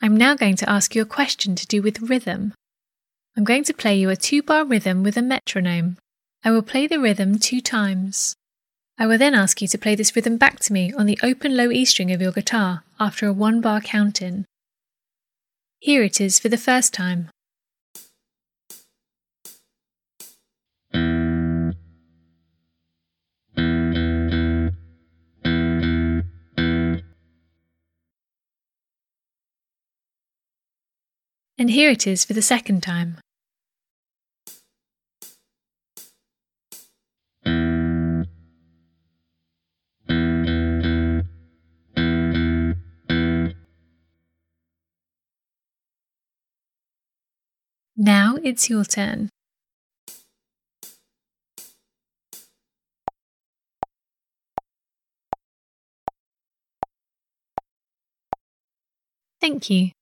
I'm now going to ask you a question to do with rhythm. I'm going to play you a 2-bar rhythm with a metronome. I will play the rhythm 2 times. I will then ask you to play this rhythm back to me on the open low E string of your guitar after a 1-bar count-in. Here it is for the first time. And here it is for the second time. Now it's your turn. Thank you.